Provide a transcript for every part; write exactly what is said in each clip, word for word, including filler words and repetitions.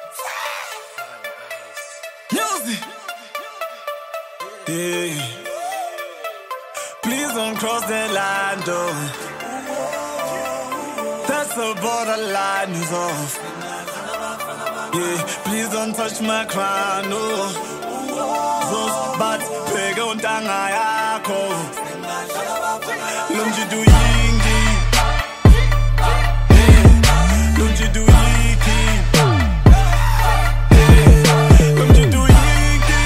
Music. Yeah. Please don't cross that line, though. That's the borderline is off. Yeah, please don't touch my crown, no. Those bad pega untanga yakho. Don't you do yingi? Yeah, don't you do yiki? Yeah, don't you do yiki?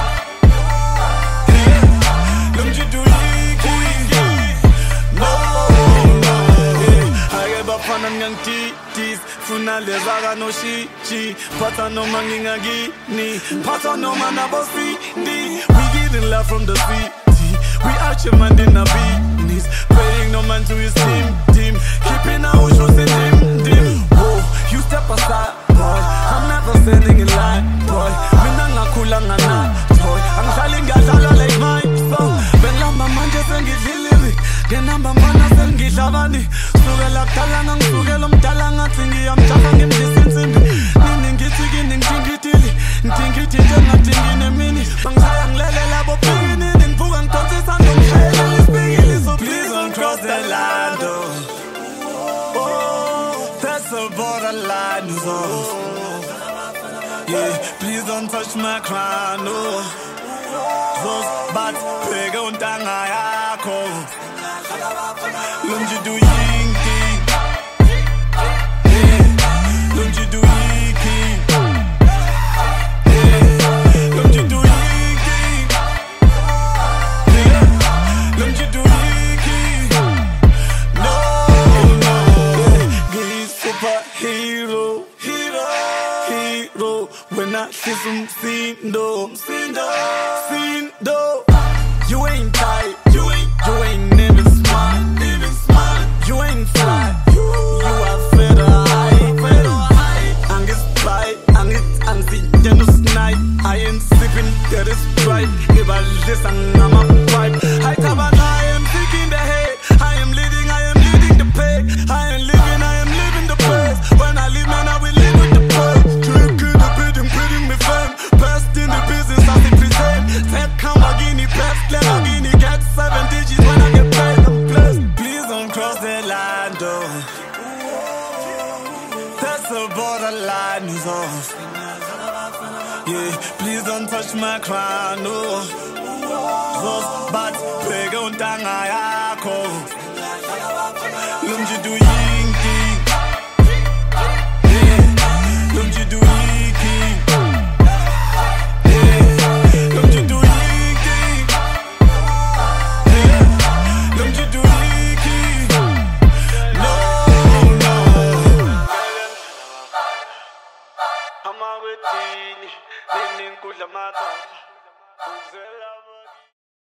Yeah, don't you do yiki? No, no. Yeah, I get up on them young titties. Funa lezaga no shichi. Pata no manginga gini. Pata no manabosi di. We getting love from the city. We arching man in a business. Praying no man to his team, team. Keeping our shoes in dim, dim. Whoa, you step aside, boy. I'm never standing in line, boy. Minanga kulanga na, boy. I'm calling gajala like my song. Ben lamba manje sengi lyric. Genamba mana sengi shavani. Sugela talanga, sugela mtalanga tingi. I'm chafang distance. Ningi tigi, ningi tili. Ningi tigi, ningi nemini. Bangayang lele labo pini. Please don't cross that line, though. Oh, that's the borderline, though. Yeah, please don't touch my crown, no. Those bad pega untanga yakho. Don't you do yinki? Yeah, don't you do yiki? Yeah, don't you do yiki? Yeah, don't you do yiki? No, no. Gay superhero, hero, hero. When I see some sindo, sindo, sindo. You ain't tight, you ain't, you ain't even smart, even smart. You ain't fly, you, you are feather high, feather high. Angst pride, angst, angst, genus night. I ain't sipping, there is pride. If I listen, I'm a vibe. I come and I am thinking the head. I am leading, I am leading the peg. I am living, I am living the best. When I leave, man, I will live with the peg. Drink in the bidding, bidding me fam. Best in the business, I think present. Take Lamborghini, best Lamborghini. Get seven digits when I get paid. I'm blessed. Please don't cross that line, though. That's the borderline is off. Yeah, please don't touch my crown, no. Those bad pega untanga yakho. Don't you do yinki? Yeah, don't you do yiki? Yeah, don't you do yiki? Yeah, don't you do yiki? No, no. I'm out with Tini. Leaning kula matata.